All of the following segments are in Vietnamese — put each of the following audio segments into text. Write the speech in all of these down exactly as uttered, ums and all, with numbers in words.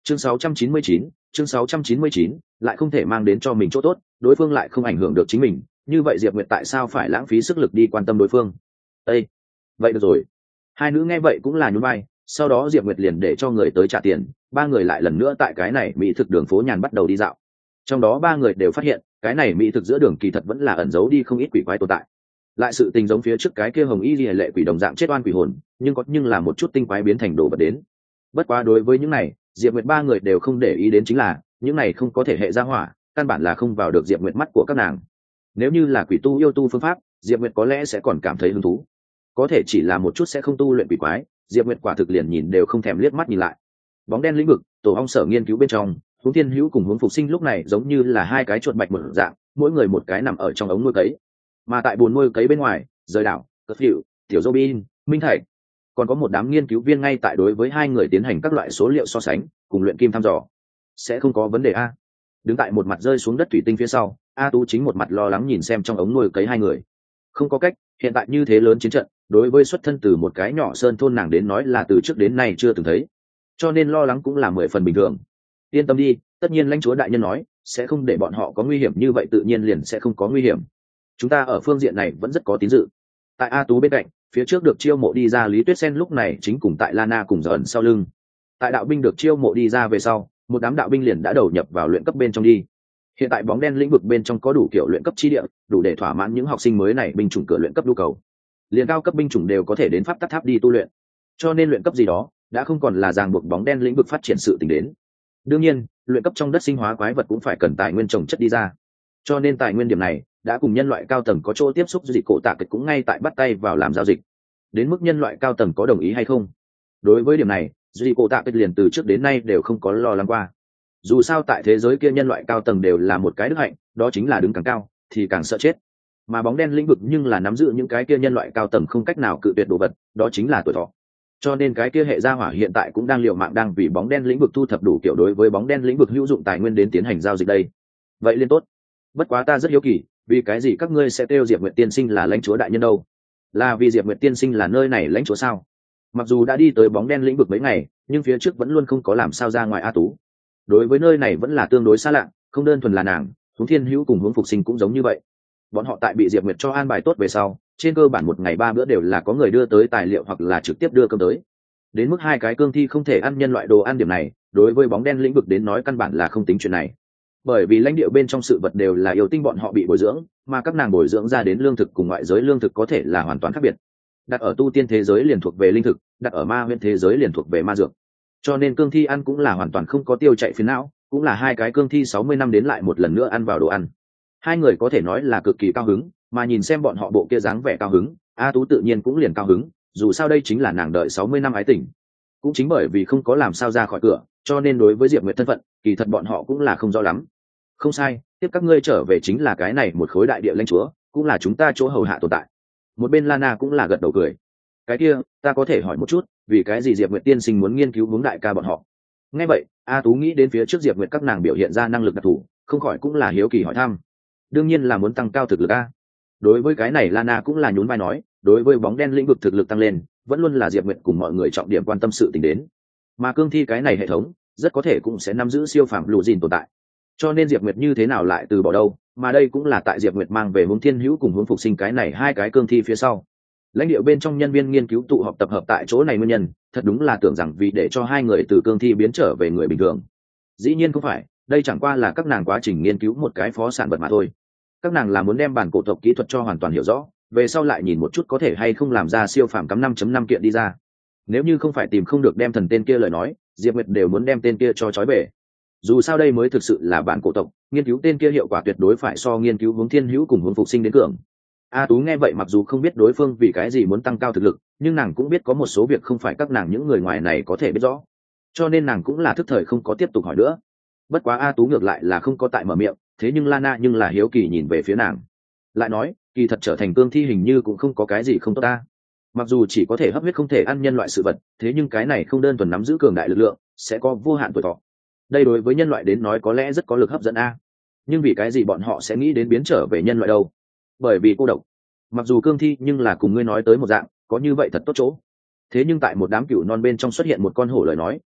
chương sáu trăm chín mươi chín, chương sáu trăm chín mươi chín, lại không thể mang đến cho mình chỗ tốt, đối phương lại không ảnh hưởng được chính mình, như vậy Diệp Nguyệt tại sao phải lãng phí sức lực đi quan tâm đối phương? Ê, vậy được rồi. Hai nữ nghe vậy cũng là nhún vai, sau đó Diệp Nguyệt liền để cho người tới trả tiền, ba người lại lần nữa tại cái này mỹ thực đường phố nhàn bắt đầu đi dạo. Trong đó ba người đều phát hiện, cái này mỹ thực giữa đường kỳ thật vẫn là ẩn giấu đi không ít quỷ quái tồn tại. Lại sự tình giống phía trước cái kia hồng y liễu lệ quỷ đồng dạng chết oan quỷ hồn, nhưng có nhưng là một chút tinh quái biến thành đồ vật đến. Bất quá đối với những này, Diệp Nguyệt ba người đều không để ý đến, chính là những này không có thể hệ ra hỏa, căn bản là không vào được Diệp Nguyệt mắt của các nàng. Nếu như là quỷ tu yêu tu phương pháp, Diệp Nguyệt có lẽ sẽ còn cảm thấy hứng thú. Có thể chỉ là một chút sẽ không tu luyện quỷ quái, Diệp Nguyệt quả thực liền nhìn đều không thèm liếc mắt nhìn lại. Bóng đen lĩnh vực, tổ ong sở nghiên cứu bên trong, Hướng Thiên Hữu cùng Hướng Phục Sinh lúc này giống như là hai cái chuột bạch một dạng, mỗi người một cái nằm ở trong ống nuôi cấy. Mà tại bồn nuôi cấy bên ngoài, rời đảo, Cất Hiệu, Tiểu Robin, Minh Thạch, còn có một đám nghiên cứu viên ngay tại đối với hai người tiến hành các loại số liệu so sánh, cùng luyện kim thăm dò. Sẽ không có vấn đề a? Đứng tại một mặt rơi xuống đất thủy tinh phía sau, A Tú chính một mặt lo lắng nhìn xem trong ống nuôi cấy hai người. Không có cách, hiện tại như thế lớn chiến trận, đối với xuất thân từ một cái nhỏ sơn thôn nàng đến nói là từ trước đến nay chưa từng thấy, cho nên lo lắng cũng là mười phần bình thường. Yên tâm đi, tất nhiên lãnh chúa đại nhân nói sẽ không để bọn họ có nguy hiểm, như vậy tự nhiên liền sẽ không có nguy hiểm. Chúng ta ở phương diện này vẫn rất có tín dự. Tại A Tú bên cạnh, phía trước được chiêu mộ đi ra Lý Tuyết Sen lúc này chính cùng tại Lana cùng giờ ẩn sau lưng. Tại đạo binh được chiêu mộ đi ra về sau, một đám đạo binh liền đã đầu nhập vào luyện cấp bên trong đi. Hiện tại bóng đen lĩnh vực bên trong có đủ kiểu luyện cấp chi địa, đủ để thỏa mãn những học sinh mới này binh chủng cửa luyện cấp nhu cầu. Liền cao cấp binh chủng đều có thể đến pháp tắc tháp đi tu luyện, cho nên luyện cấp gì đó đã không còn là ràng buộc bóng đen lĩnh vực phát triển sự tình đến. Đương nhiên, luyện cấp trong đất sinh hóa quái vật cũng phải cần tài nguyên trồng chất đi ra, cho nên tài nguyên điểm này đã cùng nhân loại cao tầng có chỗ tiếp xúc, dịch cổ tạ kịch cũng ngay tại bắt tay vào làm giao dịch. Đến mức nhân loại cao tầng có đồng ý hay không, đối với điểm này dịch cổ tạ kịch liền từ trước đến nay đều không có lo lắng qua. Dù sao tại thế giới kia nhân loại cao tầng đều là một cái đức hạnh, đó chính là đứng càng cao thì càng sợ chết. Mà bóng đen lĩnh vực nhưng là nắm giữ những cái kia nhân loại cao tầng không cách nào cự tuyệt đồ vật, đó chính là tuổi thọ. Cho nên cái kia hệ gia hỏa hiện tại cũng đang liều mạng đang vì bóng đen lĩnh vực thu thập đủ kiểu đối với bóng đen lĩnh vực hữu dụng tài nguyên đến tiến hành giao dịch đây. Vậy liên tốt. Bất quá ta rất hiếu kỳ, vì cái gì các ngươi sẽ kêu Diệp Nguyệt tiên sinh là lãnh chúa đại nhân đâu? Là vì Diệp Nguyệt tiên sinh là nơi này lãnh chúa sao? Mặc dù đã đi tới bóng đen lĩnh vực mấy ngày, nhưng phía trước vẫn luôn không có làm sao ra ngoài A Tú. Đối với nơi này vẫn là tương đối xa lạ, không đơn thuần là nàng, Hướng Thiên Hữu cùng Hướng Phục Sinh cũng giống như vậy. Bọn họ tại bị Diệp Nguyệt cho an bài tốt về sau, trên cơ bản một ngày ba bữa đều là có người đưa tới tài liệu hoặc là trực tiếp đưa cơm tới. Đến mức hai cái cương thi không thể ăn nhân loại đồ ăn điểm này, đối với bóng đen lĩnh vực đến nói căn bản là không tính chuyện này. Bởi vì lãnh địa bên trong sự vật đều là yêu tinh bọn họ bị bồi dưỡng, mà các nàng bồi dưỡng ra đến lương thực cùng ngoại giới lương thực có thể là hoàn toàn khác biệt. Đặt ở tu tiên thế giới liền thuộc về linh thực, đặt ở ma huyễn thế giới liền thuộc về ma dược. Cho nên cương thi ăn cũng là hoàn toàn không có tiêu chạy phiền não, cũng là hai cái cương thi sáu mươi năm đến lại một lần nữa ăn vào đồ ăn. Hai người có thể nói là cực kỳ cao hứng, mà nhìn xem bọn họ bộ kia dáng vẻ cao hứng, A Tú tự nhiên cũng liền cao hứng, dù sao đây chính là nàng đợi sáu mươi năm ái tình. Cũng chính bởi vì không có làm sao ra khỏi cửa, cho nên đối với Diệp Nguyệt thân phận, kỳ thật bọn họ cũng là không rõ lắm. Không sai, tiếp các ngươi trở về chính là cái này một khối đại địa lãnh chúa, cũng là chúng ta chỗ hầu hạ tồn tại. Một bên Lana cũng là gật đầu cười. Cái kia, ta có thể hỏi một chút, vì cái gì Diệp Nguyệt tiên sinh muốn nghiên cứu hướng đại ca bọn họ? Nghe vậy, A Tú nghĩ đến phía trước Diệp Nguyệt các nàng biểu hiện ra năng lực đặc thù, không khỏi cũng là hiếu kỳ hỏi thăm. Đương nhiên là muốn tăng cao thực lực a. Đối với cái này Lana cũng là nhún vai nói, đối với bóng đen lĩnh vực thực lực tăng lên, vẫn luôn là Diệp Nguyệt cùng mọi người trọng điểm quan tâm sự tình đến. Mà cương thi cái này hệ thống, rất có thể cũng sẽ nắm giữ siêu phàm lù gìn tồn tại. Cho nên Diệp Nguyệt như thế nào lại từ bỏ đâu, mà đây cũng là tại Diệp Nguyệt mang về Hướng Thiên Hữu cùng Hướng Phục Sinh cái này hai cái cương thi phía sau. Lãnh địa bên trong nhân viên nghiên cứu tụ họp tập hợp tại chỗ này nguyên nhân, thật đúng là tưởng rằng vì để cho hai người từ cương thi biến trở về người bình thường. Dĩ nhiên không phải, đây chẳng qua là các nàng quá trình nghiên cứu một cái phó sản vật mà thôi. Các nàng là muốn đem bản cổ tộc kỹ thuật cho hoàn toàn hiểu rõ, về sau lại nhìn một chút có thể hay không làm ra siêu phàm cắm năm chấm năm kiện đi ra. Nếu như không phải tìm không được đem thần tên kia lời nói, Diệp Nguyệt đều muốn đem tên kia cho trói bể. Dù sao đây mới thực sự là bản cổ tộc, nghiên cứu tên kia hiệu quả tuyệt đối phải so nghiên cứu Hướng Thiên Hữu cùng Hướng Phục Sinh đến cường. A Tú nghe vậy mặc dù không biết đối phương vì cái gì muốn tăng cao thực lực, nhưng nàng cũng biết có một số việc không phải các nàng những người ngoài này có thể biết rõ, cho nên nàng cũng là thức thời không có tiếp tục hỏi nữa. Bất quá A Tú ngược lại là không có tại mở miệng, thế nhưng Lana nhưng là hiếu kỳ nhìn về phía nàng, lại nói kỳ thật trở thành cương thi hình như cũng không có cái gì không tốt ta. Mặc dù chỉ có thể hấp huyết không thể ăn nhân loại sự vật, thế nhưng cái này không đơn thuần nắm giữ cường đại lực lượng, sẽ có vô hạn tuổi thọ. Đây đối với nhân loại đến nói có lẽ rất có lực hấp dẫn a. Nhưng vì cái gì bọn họ sẽ nghĩ đến biến trở về nhân loại đâu? Bởi vì cô độc. Mặc dù cương thi nhưng là cùng ngươi nói tới một dạng, có như vậy thật tốt chỗ. Thế nhưng tại một đám cừu non bên trong xuất hiện một con hổ lời nói,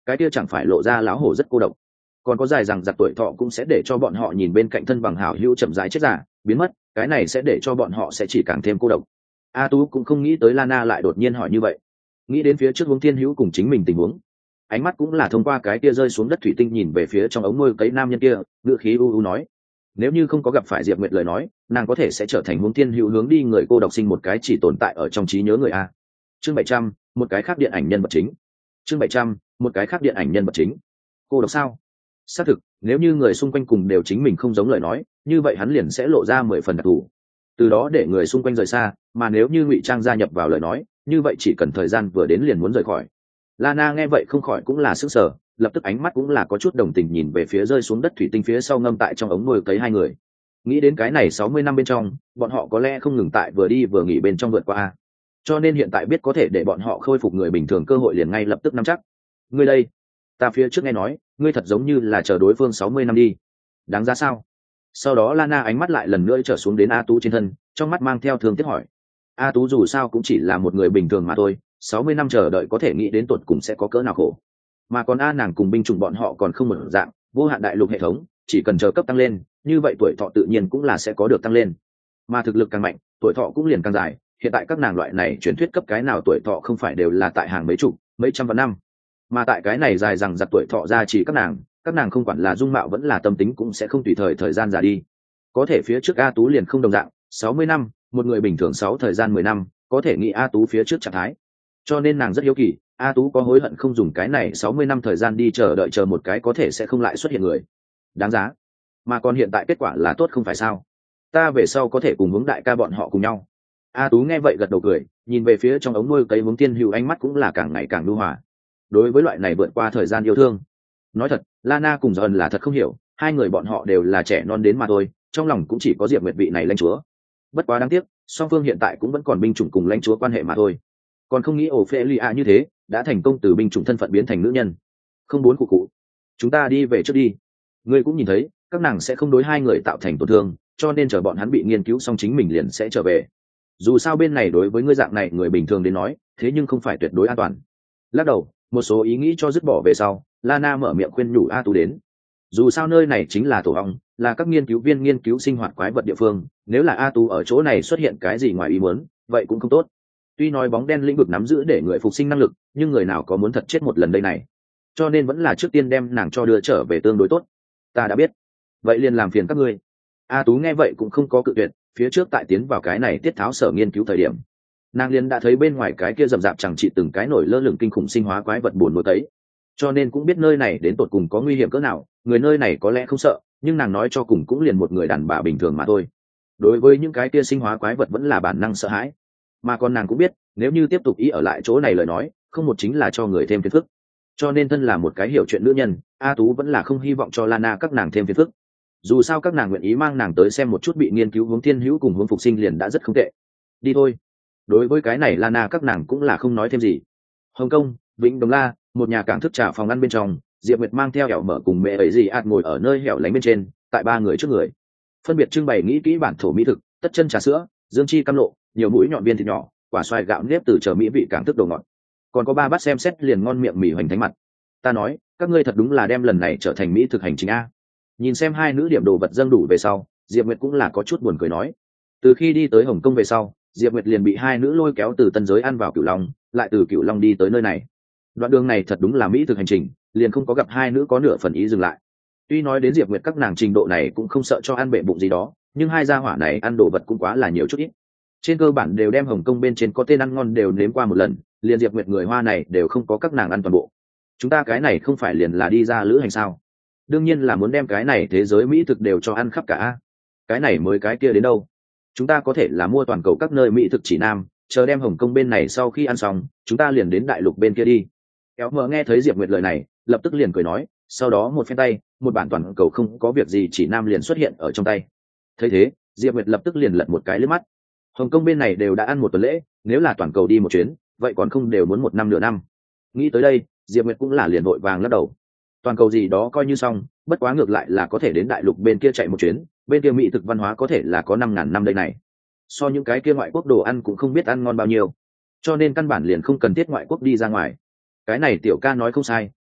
cái kia chẳng phải lộ ra lão hổ rất cô độc. Còn có dài rằng giặc tuổi thọ cũng sẽ để cho bọn họ nhìn bên cạnh thân bằng hảo hữu chậm rãi chết giả biến mất, cái này sẽ để cho bọn họ sẽ chỉ càng thêm cô độc. A Tú cũng không nghĩ tới Lana lại đột nhiên hỏi như vậy, nghĩ đến phía trước Hướng Thiên Hữu cùng chính mình tình huống, ánh mắt cũng là thông qua cái kia rơi xuống đất thủy tinh nhìn về phía trong ống nuôi cấy nam nhân kia, ngữ khí u u nói, nếu như không có gặp phải Diệp Nguyệt lời nói, nàng có thể sẽ trở thành Hướng Thiên Hữu hướng đi người cô độc sinh một cái chỉ tồn tại ở trong trí nhớ người a. Chương bảy trăm, một cái khác điện ảnh nhân vật chính. Chương bảy trăm, một cái khác điện ảnh nhân vật chính. Cô độc sao? Xác thực, nếu như người xung quanh cùng đều chính mình không giống lời nói, như vậy hắn liền sẽ lộ ra mười phần đặc thù, từ đó để người xung quanh rời xa, mà nếu như ngụy trang gia nhập vào lời nói, như vậy chỉ cần thời gian vừa đến liền muốn rời khỏi. Lana nghe vậy không khỏi cũng là sững sờ, lập tức ánh mắt cũng là có chút đồng tình nhìn về phía rơi xuống đất thủy tinh phía sau ngâm tại trong ống nuôi cấy hai người. Nghĩ đến cái này sáu mươi năm bên trong, bọn họ có lẽ không ngừng tại vừa đi vừa nghỉ bên trong vượt qua, cho nên hiện tại biết có thể để bọn họ khôi phục người bình thường cơ hội liền ngay lập tức nắm chắc. Ngươi đây, ta phía trước nghe nói, ngươi thật giống như là chờ đối phương sáu mươi năm đi. Đáng giá sao? Sau đó Lana ánh mắt lại lần nữa trở xuống đến A Tú trên thân, trong mắt mang theo thương tiếc hỏi. A Tú dù sao cũng chỉ là một người bình thường mà thôi, sáu mươi năm chờ đợi có thể nghĩ đến tuột cùng sẽ có cỡ nào khổ. Mà còn A nàng cùng binh chủng bọn họ còn không một dạng, vô hạn đại lục hệ thống, chỉ cần chờ cấp tăng lên, như vậy tuổi thọ tự nhiên cũng là sẽ có được tăng lên. Mà thực lực càng mạnh, tuổi thọ cũng liền càng dài, hiện tại các nàng loại này truyền thuyết cấp cái nào tuổi thọ không phải đều là tại hàng mấy chục, mấy trăm vạn năm. Mà tại cái này dài rằng giặc tuổi thọ ra chỉ các nàng, các nàng không quản là dung mạo vẫn là tâm tính cũng sẽ không tùy thời thời gian già đi. Có thể phía trước A Tú liền không đồng dạng, sáu mươi năm, một người bình thường sáu thời gian mười năm, có thể nghĩ A Tú phía trước trạng thái. Cho nên nàng rất hiếu kỳ, A Tú có hối hận không dùng cái này sáu mươi năm thời gian đi chờ đợi chờ một cái có thể sẽ không lại xuất hiện người. Đáng giá. Mà còn hiện tại kết quả là tốt không phải sao? Ta về sau có thể cùng Hướng đại ca bọn họ cùng nhau. A Tú nghe vậy gật đầu cười, nhìn về phía trong ống nuôi cấy Hướng Thiên Hữu ánh mắt cũng là càng ngày càng nhu hòa. Đối với loại này vượt qua thời gian yêu thương, nói thật, Lana cùng Dần là thật không hiểu, hai người bọn họ đều là trẻ non đến mà thôi, trong lòng cũng chỉ có Diệp Nguyệt vị này lãnh chúa. Bất quá đáng tiếc, song phương hiện tại cũng vẫn còn binh chủng cùng lãnh chúa quan hệ mà thôi. Còn không nghĩ Ophelia như thế, đã thành công từ binh chủng thân phận biến thành nữ nhân. Không muốn cụ cụ. Chúng ta đi về trước đi. Ngươi cũng nhìn thấy, các nàng sẽ không đối hai người tạo thành tổn thương, cho nên chờ bọn hắn bị nghiên cứu xong chính mình liền sẽ trở về. Dù sao bên này đối với ngươi dạng này người bình thường đến nói, thế nhưng không phải tuyệt đối an toàn. Lắc đầu, một số ý nghĩ cho dứt bỏ về sau, Lana mở miệng khuyên nhủ A Tú đến. Dù sao nơi này chính là tổ ong, là các nghiên cứu viên nghiên cứu sinh hoạt quái vật địa phương, nếu là A Tú ở chỗ này xuất hiện cái gì ngoài ý muốn, vậy cũng không tốt. Tuy nói bóng đen lĩnh vực nắm giữ để người phục sinh năng lực, nhưng người nào có muốn thật chết một lần đây này. Cho nên vẫn là trước tiên đem nàng cho đưa trở về tương đối tốt. Ta đã biết. Vậy liền làm phiền các ngươi. A Tú nghe vậy cũng không có cự tuyệt, phía trước tại tiến vào cái này tiết tháo sở nghiên cứu thời điểm, nàng liền đã thấy bên ngoài cái kia rậm rạp chẳng trị từng cái nổi lơ lửng kinh khủng sinh hóa quái vật buồn nuôi tấy, cho nên cũng biết nơi này đến tột cùng có nguy hiểm cỡ nào. Người nơi này có lẽ không sợ, nhưng nàng nói cho cùng cũng liền một người đàn bà bình thường mà thôi. Đối với những cái kia sinh hóa quái vật vẫn là bản năng sợ hãi, mà còn nàng cũng biết nếu như tiếp tục ý ở lại chỗ này lời nói, không một chính là cho người thêm phiền phức. Cho nên thân là một cái hiểu chuyện nữ nhân, A Tú vẫn là không hy vọng cho Lana các nàng thêm phiền phức. Dù sao các nàng nguyện ý mang nàng tới xem một chút bị nghiên cứu Hướng Thiên Hữu cùng Hướng Phục Sinh liền đã rất không tệ. Đi thôi. Đối với cái này Lana các nàng cũng là không nói thêm gì. Hồng Kông, Vĩnh Đồng La, một nhà cảng thức trà phòng ăn bên trong, Diệp Nguyệt mang theo hẻo mở cùng mẹ ấy gì ạt ngồi ở nơi hẻo lánh bên trên, tại ba người trước người phân biệt trưng bày nghĩ kỹ bản thổ mỹ thực, tất chân trà sữa, dương chi cam lộ, nhiều mũi nhọn viên thịt nhỏ, quả xoài gạo nếp từ chờ mỹ vị cảng thức đồ ngọt, còn có ba bát xem xét liền ngon miệng mì hoành thánh mặt. Ta nói, các ngươi thật đúng là đem lần này trở thành mỹ thực hành trình a. Nhìn xem hai nữ điểm đồ vật dâng đủ về sau, Diệp Nguyệt cũng là có chút buồn cười nói, từ khi đi tới Hồng Kông về sau, Diệp Nguyệt liền bị hai nữ lôi kéo từ tân giới ăn vào Cửu Long, lại từ Cửu Long đi tới nơi này. Đoạn đường này thật đúng là mỹ thực hành trình, liền không có gặp hai nữ có nửa phần ý dừng lại. Tuy nói đến Diệp Nguyệt các nàng trình độ này cũng không sợ cho ăn bệ bụng gì đó, nhưng hai gia hỏa này ăn đồ vật cũng quá là nhiều chút ít. Trên cơ bản đều đem Hồng Kông bên trên có tên ăn ngon đều nếm qua một lần, liền Diệp Nguyệt người Hoa này đều không có các nàng ăn toàn bộ. Chúng ta cái này không phải liền là đi ra lữ hành sao? Đương nhiên là muốn đem cái này thế giới mỹ thực đều cho ăn khắp cả. Cái này mới cái kia đến đâu? Chúng ta có thể là mua toàn cầu các nơi mỹ thực chỉ nam, chờ đem Hồng Kông bên này sau khi ăn xong, chúng ta liền đến đại lục bên kia đi. Kéo mờ nghe thấy Diệp Nguyệt lời này, lập tức liền cười nói, sau đó một phen tay, một bản toàn cầu không có việc gì chỉ nam liền xuất hiện ở trong tay. Thấy thế, Diệp Nguyệt lập tức liền lật một cái lướt mắt. Hồng Kông bên này đều đã ăn một tuần lễ, nếu là toàn cầu đi một chuyến, vậy còn không đều muốn một năm nửa năm. Nghĩ tới đây, Diệp Nguyệt cũng là liền vội vàng lắc đầu. Toàn cầu gì đó coi như xong, bất quá ngược lại là có thể đến đại lục bên kia chạy một chuyến, bên kia mỹ thực văn hóa có thể là có năm ngàn năm đây này. So những cái kia ngoại quốc đồ ăn cũng không biết ăn ngon bao nhiêu, cho nên căn bản liền không cần thiết ngoại quốc đi ra ngoài. Cái này tiểu ca nói không sai,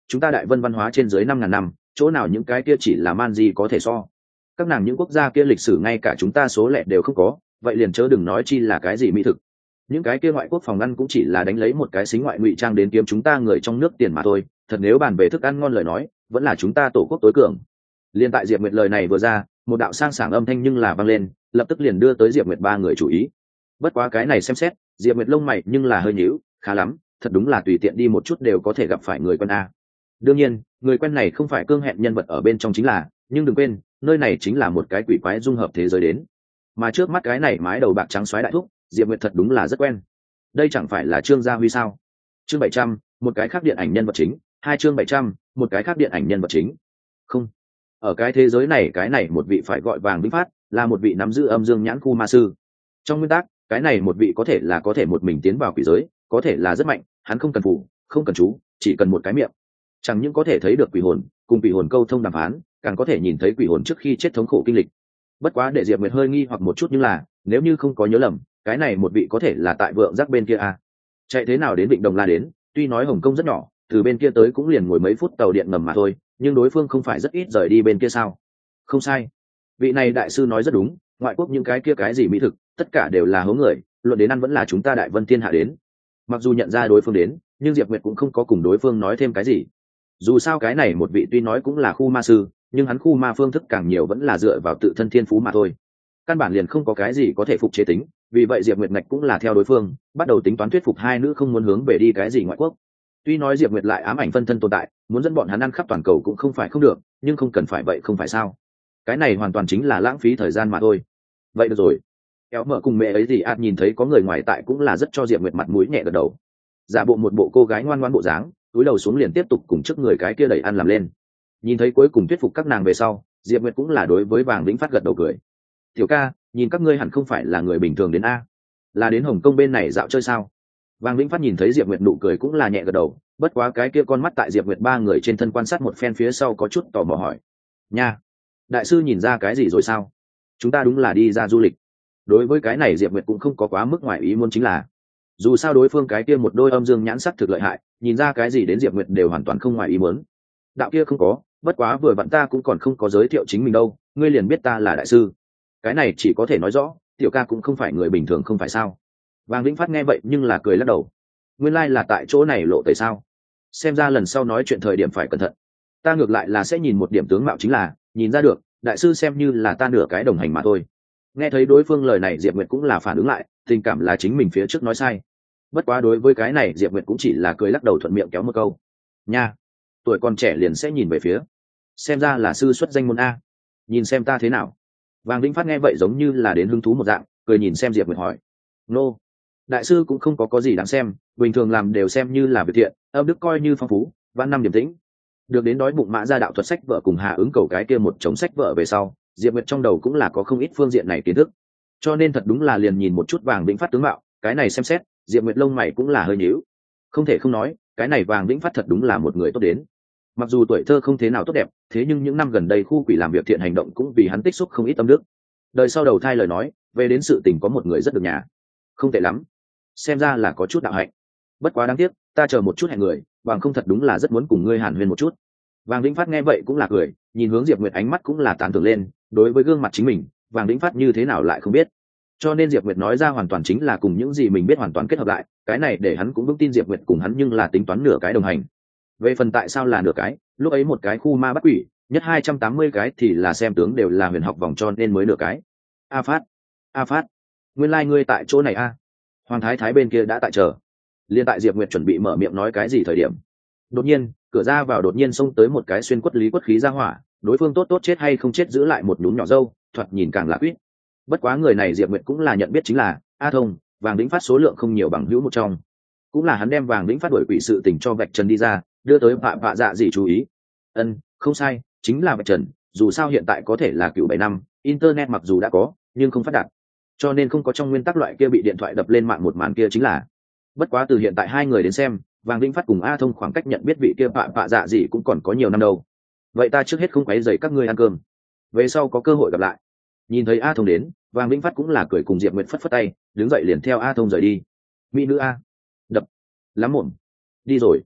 chúng ta đại vân văn hóa trên dưới năm ngàn năm, chỗ nào những cái kia chỉ là man di có thể so. Các nàng những quốc gia kia lịch sử ngay cả chúng ta số lẻ đều không có, vậy liền chớ đừng nói chi là cái gì mỹ thực. Những cái kia ngoại quốc phòng ăn cũng chỉ là đánh lấy một cái xính ngoại ngụy trang đến kiếm chúng ta người trong nước tiền mà thôi, thật nếu bàn về thức ăn ngon lời nói, vẫn là chúng ta tổ quốc tối cường. Liên tại Diệp Nguyệt lời này vừa ra, một đạo sang sảng âm thanh nhưng là vang lên, lập tức liền đưa tới Diệp Nguyệt ba người chú ý. Bất quá cái này xem xét, Diệp Nguyệt lông mày nhưng là hơi nhíu, khá lắm, thật đúng là tùy tiện đi một chút đều có thể gặp phải người quen a. Đương nhiên, người quen này không phải cương hẹn nhân vật ở bên trong chính là, nhưng đừng quên, nơi này chính là một cái quỷ quái dung hợp thế giới đến. Mà trước mắt cái này mái đầu bạc trắng xoáy đại thúc, Diệp Nguyệt thật đúng là rất quen. Đây chẳng phải là Trương Gia Huy sao? Chương bảy trăm, một cái khác điện ảnh nhân vật chính, hai chương bảy trăm, một cái khác điện ảnh nhân vật chính. Không, ở cái thế giới này cái này một vị phải gọi Vàng Vĩnh Phát, là một vị nắm giữ âm dương nhãn khu ma sư. Trong nguyên tắc, cái này một vị có thể là có thể một mình tiến vào quỷ giới, có thể là rất mạnh, hắn không cần phủ, không cần chú, chỉ cần một cái miệng. Chẳng những có thể thấy được quỷ hồn, cùng quỷ hồn câu thông đàm phán, càng có thể nhìn thấy quỷ hồn trước khi chết thống khổ kinh lịch. Bất quá để Diệp Nguyệt hơi nghi hoặc một chút, nhưng là, nếu như không có nhớ lầm, cái này một vị có thể là tại vượng giác bên kia à? Chạy thế nào đến Vịnh Đồng La đến, tuy nói Hồng Kông rất nhỏ, từ bên kia tới cũng liền ngồi mấy phút tàu điện ngầm mà thôi, nhưng đối phương không phải rất ít rời đi bên kia sao? Không sai, vị này đại sư nói rất đúng, ngoại quốc những cái kia cái gì mỹ thực, tất cả đều là hố người, luận đến ăn vẫn là chúng ta Đại Vân Thiên Hạ đến. Mặc dù nhận ra đối phương đến, nhưng Diệp Nguyệt cũng không có cùng đối phương nói thêm cái gì. Dù sao cái này một vị tuy nói cũng là khu ma sư, nhưng hắn khu ma phương thức càng nhiều vẫn là dựa vào tự thân thiên phú mà thôi, căn bản liền không có cái gì có thể phục chế tính. Vì vậy Diệp Nguyệt ngạch cũng là theo đối phương, bắt đầu tính toán thuyết phục hai nữ không muốn hướng về đi cái gì ngoại quốc. Tuy nói Diệp Nguyệt lại ám ảnh phân thân tồn tại, muốn dẫn bọn hắn ăn khắp toàn cầu cũng không phải không được, nhưng không cần phải vậy không phải sao? Cái này hoàn toàn chính là lãng phí thời gian mà thôi. Vậy được rồi. Kéo mở cùng mẹ ấy gì ạt nhìn thấy có người ngoài tại cũng là rất cho Diệp Nguyệt mặt mũi nhẹ gật đầu. Giả bộ một bộ cô gái ngoan ngoãn bộ dáng, túi đầu xuống liền tiếp tục cùng trước người cái kia đẩy ăn làm lên. Nhìn thấy cuối cùng thuyết phục các nàng về sau, Diệp Nguyệt cũng là đối với Vàng Vĩnh Phát gật đầu cười. Tiểu ca, nhìn các ngươi hẳn không phải là người bình thường đến a, là đến Hồng Kông bên này dạo chơi sao? Vàng Vĩnh Phát nhìn thấy Diệp Nguyệt nụ cười cũng là nhẹ gật đầu, bất quá cái kia con mắt tại Diệp Nguyệt ba người trên thân quan sát một phen phía sau có chút tò mò hỏi. Nha, đại sư nhìn ra cái gì rồi sao? Chúng ta đúng là đi ra du lịch. Đối với cái này Diệp Nguyệt cũng không có quá mức ngoài ý muốn, chính là dù sao đối phương cái kia một đôi âm dương nhãn sắc thực lợi hại, nhìn ra cái gì đến Diệp Nguyệt đều hoàn toàn không ngoài ý muốn. Đạo kia không có, bất quá vừa vặn ta cũng còn không có giới thiệu chính mình đâu, ngươi liền biết ta là đại sư. Cái này chỉ có thể nói rõ, tiểu ca cũng không phải người bình thường không phải sao? Vàng Vĩnh Phát nghe vậy nhưng là cười lắc đầu. Nguyên lai like là tại chỗ này lộ tẩy sao? Xem ra lần sau nói chuyện thời điểm phải cẩn thận. Ta ngược lại là sẽ nhìn một điểm tướng mạo chính là, nhìn ra được, đại sư xem như là ta nửa cái đồng hành mà thôi. Nghe thấy đối phương lời này Diệp Nguyệt cũng là phản ứng lại, tình cảm là chính mình phía trước nói sai. Bất quá đối với cái này Diệp Nguyệt cũng chỉ là cười lắc đầu thuận miệng kéo một câu. Nha, tuổi còn trẻ liền sẽ nhìn về phía. Xem ra là sư xuất danh môn a. Nhìn xem ta thế nào. Vàng Vĩnh Phát nghe vậy giống như là đến hứng thú một dạng, cười nhìn xem Diệp Nguyệt hỏi. Nô, đại sư cũng không có có gì đáng xem, bình thường làm đều xem như là việc thiện, âm đức coi như phong phú, vạn năm điềm tĩnh. Được đến đói bụng mã ra đạo thuật sách vợ cùng Hà ứng cầu cái kia một chồng sách vợ về sau, Diệp Nguyệt trong đầu cũng là có không ít phương diện này kiến thức, cho nên thật đúng là liền nhìn một chút Vàng Vĩnh Phát tướng mạo, cái này xem xét, Diệp Nguyệt lông mày cũng là hơi nhíu. Không thể không nói, cái này Vàng Vĩnh Phát thật đúng là một người tốt đến. Mặc dù tuổi thơ không thế nào tốt đẹp, thế nhưng những năm gần đây khu quỷ làm việc thiện hành động cũng vì hắn tích xúc không ít tâm đức. Đời sau đầu thai lời nói, về đến sự tình có một người rất được nhà. Không tệ lắm, xem ra là có chút đạo hạnh. Bất quá đáng tiếc, ta chờ một chút hẹn người, bằng không thật đúng là rất muốn cùng ngươi hàn huyên một chút. Vàng Vĩnh Phát nghe vậy cũng là cười, nhìn hướng Diệp Nguyệt ánh mắt cũng là tán thưởng lên, đối với gương mặt chính mình, Vàng Vĩnh Phát như thế nào lại không biết. Cho nên Diệp Nguyệt nói ra hoàn toàn chính là cùng những gì mình biết hoàn toàn kết hợp lại, cái này để hắn cũng vững tin Diệp Nguyệt cùng hắn nhưng là tính toán nửa cái đồng hành. Về phần tại sao là nửa cái, lúc ấy một cái khu ma bắt quỷ, nhất hai trăm tám mươi cái thì là xem tướng đều là huyền học vòng cho nên mới nửa cái. A Phát, A Phát, nguyên lai like ngươi tại chỗ này a. Hoàng thái thái bên kia đã tại chờ. Liên tại Diệp Nguyệt chuẩn bị mở miệng nói cái gì thời điểm, đột nhiên cửa ra vào đột nhiên xông tới một cái xuyên quất lý quất khí ra hỏa, đối phương tốt tốt chết hay không chết giữ lại một nhún nhỏ dâu, thoạt nhìn càng lạ quýt. Bất quá người này Diệp Nguyệt cũng là nhận biết chính là A Thông, Vàng Vĩnh Phát số lượng không nhiều bằng hữu một trong, cũng là hắn đem Vàng Vĩnh Phát đuổi quỷ sự tình cho vạch trần đi ra, đưa tới vạ vạ dạ gì chú ý. Ân, không sai, chính là vạch trần. Dù sao hiện tại có thể là cựu bảy năm, internet mặc dù đã có nhưng không phát đạt, cho nên không có trong nguyên tắc loại kia bị điện thoại đập lên mạng một màn kia chính là. Bất quá từ hiện tại hai người đến xem, Vàng Vĩnh Phát cùng A Thông khoảng cách nhận biết vị kia vạ vạ dạ gì cũng còn có nhiều năm đâu. Vậy ta trước hết không quấy rầy các ngươi ăn cơm, về sau có cơ hội gặp lại. Nhìn thấy A Thông đến, Vàng Vĩnh Phát cũng là cười cùng Diệp Nguyệt phất phất tay, đứng dậy liền theo A Thông rời đi. Mỹ nữ a, đập lắm mồm, đi rồi.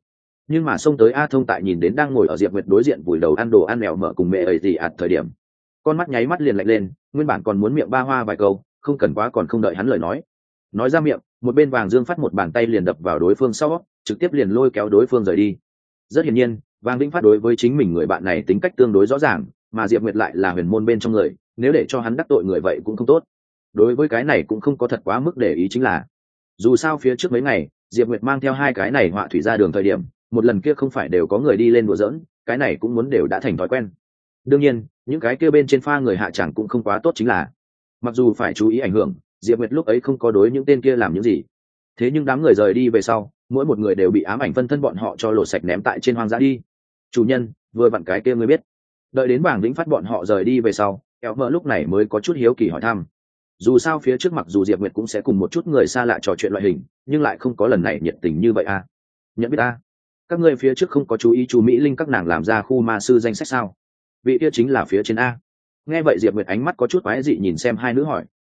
Nhưng mà xông tới A Thông tại nhìn đến đang ngồi ở Diệp Nguyệt đối diện vùi đầu ăn đồ ăn mèo mở cùng mẹ ấy gì ạt thời điểm, con mắt nháy mắt liền lạnh lên, nguyên bản còn muốn miệng ba hoa vài câu, không cần quá còn không đợi hắn lời nói. Nói ra miệng, một bên Vàng Dương phát một bàn tay liền đập vào đối phương sau, trực tiếp liền lôi kéo đối phương rời đi. Rất hiển nhiên, Vàng Vĩnh Phát đối với chính mình người bạn này tính cách tương đối rõ ràng, mà Diệp Nguyệt lại là huyền môn bên trong người, nếu để cho hắn đắc tội người vậy cũng không tốt. Đối với cái này cũng không có thật quá mức để ý, chính là dù sao phía trước mấy ngày Diệp Nguyệt mang theo hai cái này họa thủy ra đường thời điểm, một lần kia không phải đều có người đi lên đùa giỡn, cái này cũng muốn đều đã thành thói quen. Đương nhiên những cái kia bên trên pha người hạ chẳng cũng không quá tốt, chính là mặc dù phải chú ý ảnh hưởng, Diệp Nguyệt lúc ấy không có đối những tên kia làm những gì, thế nhưng đám người rời đi về sau, mỗi một người đều bị ám ảnh phân thân bọn họ cho lột sạch ném tại trên hoang dã đi. Chủ nhân, vừa vặn cái kia ngươi biết. Đợi đến Bảng Vĩnh Phát bọn họ rời đi về sau, Kéo Mơ lúc này mới có chút hiếu kỳ hỏi thăm. Dù sao phía trước mặc dù Diệp Nguyệt cũng sẽ cùng một chút người xa lạ trò chuyện loại hình, nhưng lại không có lần này nhiệt tình như vậy à. Nhận biết a, các ngươi phía trước không có chú ý chú Mỹ Linh các nàng làm ra khu ma sư danh sách sao? Vị kia chính là phía trên a. Nghe vậy Diệp Nguyệt ánh mắt có chút quái dị nhìn xem hai nữ hỏi,